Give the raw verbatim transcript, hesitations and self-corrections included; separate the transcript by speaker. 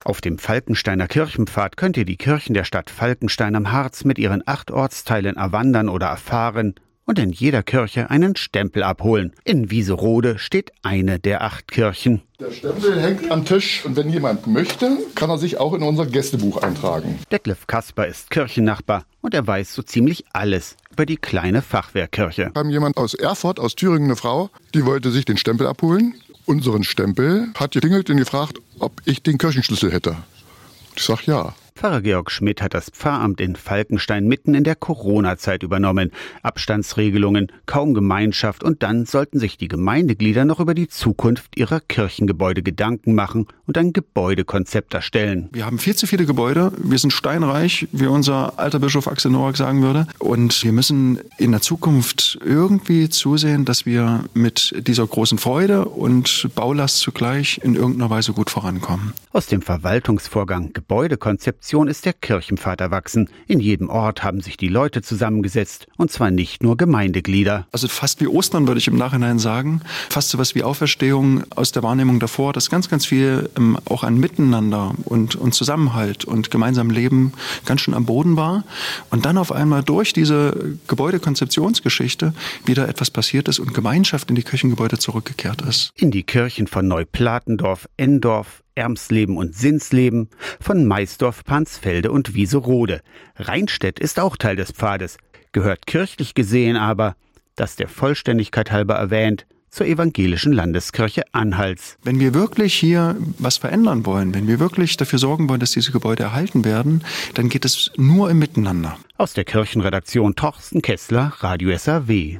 Speaker 1: Auf dem Falkensteiner Kirchenpfad könnt ihr die Kirchen der Stadt Falkenstein am Harz mit ihren acht Ortsteilen erwandern oder erfahren und in jeder Kirche einen Stempel abholen. In Wieserode steht eine der acht Kirchen.
Speaker 2: Der Stempel hängt am Tisch und wenn jemand möchte, kann er sich auch in unser Gästebuch eintragen.
Speaker 1: Detlef Kasper ist Kirchennachbar und er weiß so ziemlich alles über die kleine Fachwerkkirche.
Speaker 2: Wir haben jemand aus Erfurt, aus Thüringen, eine Frau, die wollte sich den Stempel abholen. Unseren Stempel, hat geklingelt und gefragt, ob ich den Kirchenschlüssel hätte. Ich sag ja.
Speaker 1: Pfarrer Georg Schmidt hat das Pfarramt in Falkenstein mitten in der Corona-Zeit übernommen. Abstandsregelungen, kaum Gemeinschaft und dann sollten sich die Gemeindeglieder noch über die Zukunft ihrer Kirchengebäude Gedanken machen und ein Gebäudekonzept erstellen.
Speaker 3: Wir haben viel zu viele Gebäude, wir sind steinreich, wie unser alter Bischof Axel Noack sagen würde. Und wir müssen in der Zukunft irgendwie zusehen, dass wir mit dieser großen Freude und Baulast zugleich in irgendeiner Weise gut vorankommen.
Speaker 1: Aus dem Verwaltungsvorgang Gebäudekonzeption ist der Kirchenpfad erwachsen. In jedem Ort haben sich die Leute zusammengesetzt, und zwar nicht nur Gemeindeglieder.
Speaker 3: Also fast wie Ostern, würde ich im Nachhinein sagen. Fast so was wie Auferstehung aus der Wahrnehmung davor, dass ganz, ganz viel ähm, auch an Miteinander und, und Zusammenhalt und gemeinsamem Leben ganz schön am Boden war. Und dann auf einmal durch diese Gebäudekonzeptionsgeschichte wieder etwas passiert ist und Gemeinschaft in die Kirchengebäude zurückgekehrt ist.
Speaker 1: In die Kirchen von Neuplatendorf, Endorf, Ermsleben und Sinsleben, von Maisdorf, Pansfelde und Wieserode. Rheinstedt ist auch Teil des Pfades, gehört kirchlich gesehen aber, das der Vollständigkeit halber erwähnt, zur evangelischen Landeskirche Anhals.
Speaker 3: Wenn wir wirklich hier was verändern wollen, wenn wir wirklich dafür sorgen wollen, dass diese Gebäude erhalten werden, dann geht es nur im Miteinander.
Speaker 1: Aus der Kirchenredaktion Torsten Kessler, Radio S R W.